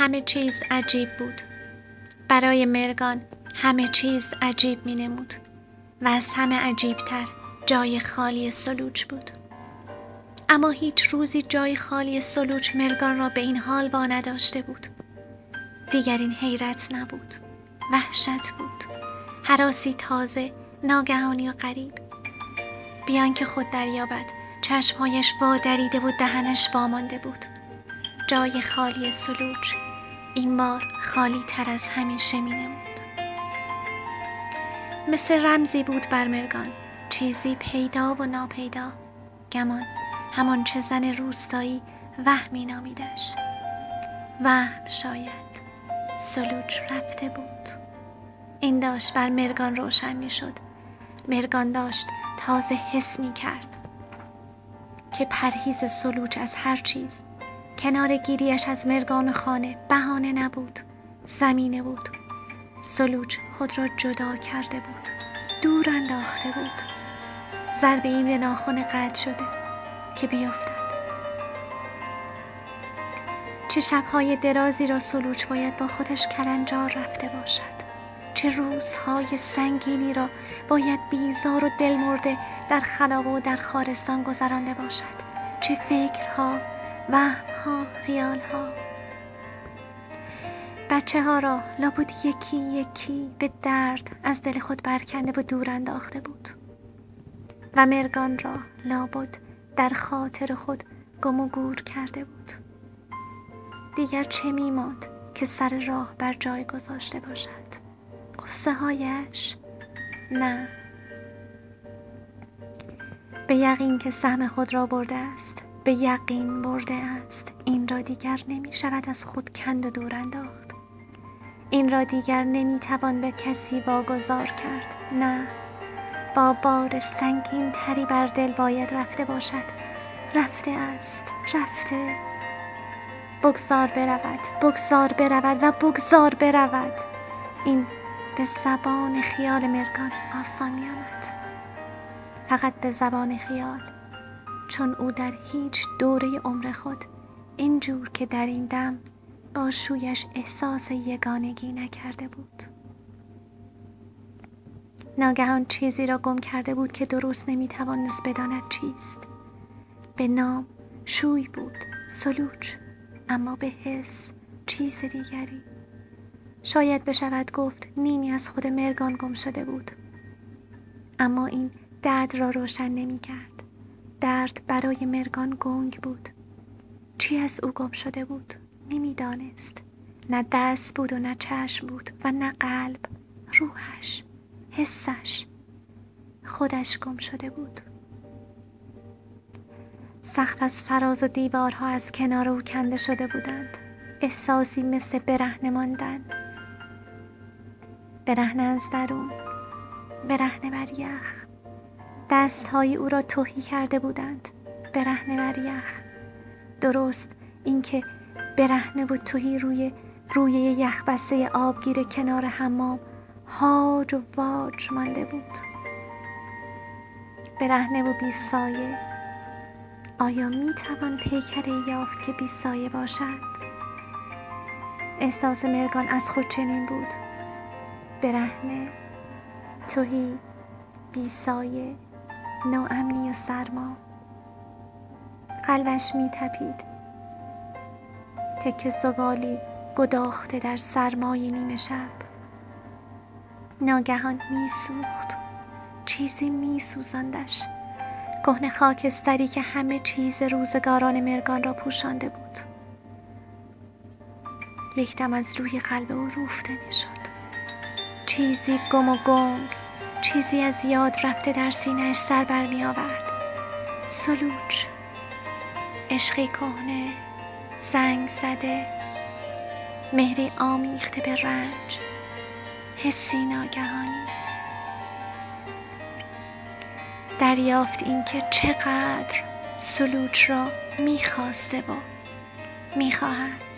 همه چیز عجیب بود. برای مرگان همه چیز عجیب می نمود و از همه عجیبتر جای خالی سلوچ بود. اما هیچ روزی جای خالی سلوچ مرگان را به این حال وا نداشته بود. دیگر این حیرت نبود، وحشت بود، هراسی تازه، ناگهانی و غریب. بیان که خود دریابد چشمهایش وا دریده و دهنش وامانده بود. جای خالی سلوچ این بار خالی تر از همیشه می نمود. مثل رمزی بود بر مرگان، چیزی پیدا و ناپیدا، گمان همان چه زن روستایی وهمی نامیدش. وهم شاید سلوچ رفته بود. این داشت بر مرگان روشن می شد. مرگان داشت تازه حس می کرد که پرهیز سلوچ از هر چیز، کنار گیریش از مرگان خانه بهانه نبود، زمینه بود. سلوچ خود را جدا کرده بود، دور انداخته بود. ضربه این به ناخن قطع شده که بیفتد. چه شب‌های درازی را سلوچ باید با خودش کلنجار رفته باشد. چه روزهای سنگینی را باید بیزار و دل مرده در خلابه و در خارستان گذرانده باشد. چه فکرها، وهمها، خیالها. بچه ها را لابد یکی یکی به درد از دل خود برکنده و دور انداخته بود و مرگان را لابد در خاطر خود گم و گور کرده بود. دیگر چه می‌ماند که سر راه بر جای گذاشته باشد؟ قصه هایش؟ نه. به یقین که سهم خود را برده است، به یقین برده است. این را دیگر نمی شود از خود کند و دور انداخت. این را دیگر نمی توان به کسی واگذار کرد. نه، با بار سنگین تری بر دل باید رفته باشد. رفته است، رفته. بگذار برود، بگذار برود و بگذار برود. این به زبان خیال مرگان آسان می آمد. فقط به زبان خیال، چون او در هیچ دوره عمر خود اینجور که در این دم با شویش احساس یگانگی نکرده بود. ناگهان چیزی را گم کرده بود که درست نمیتوانست بداند چیست. به نام شوی بود، سلوچ، اما به حس چیز دیگری. شاید بشود گفت نیمی از خود مرگان گم شده بود. اما این درد را روشن نمی کرد. درد برای مرگان گنگ بود. چی از او گم شده بود؟ نمی دانست. نه دست بود و نه چشم بود و نه قلب. روحش، حسش، خودش گم شده بود. سقف از فراز و دیوارها از کنار او کنده شده بودند. احساسی مثل برهنه ماندن. برهنه از درون، برهنه بر یخ. دستهای او را تهی کرده بودند، برهنه بر یخ. درست اینکه برهنه و تهی روی یخ بسته آبگیر کنار حمام هاج و واج مانده بود. برهنه و بی سایه. آیا می توان پیکری یافت که بی سایه باشد؟ احساس مرگان از خود چنین بود. برهنه، تهی، بی سایه، ناامنی و سرما. قلبش می تپید. تکه زغالی گداخته در سرمای نیمه شب. ناگهان می سوخت. چیزی می سوزاندش. کهنه خاکستری که همه چیز روزگاران مرگان را پوشانده بود. یک دم از روی قلب او روفته می شد. چیزی گم و گنگ، چیزی از یاد رفته در سینه‌اش سر بر می آورد. سلوچ، عشقی کهنه، زنگ زده، مهری آمیخته به رنج، حسی ناگهانی. دریافت این که چقدر سلوچ را می‌خواسته و می‌خواهد.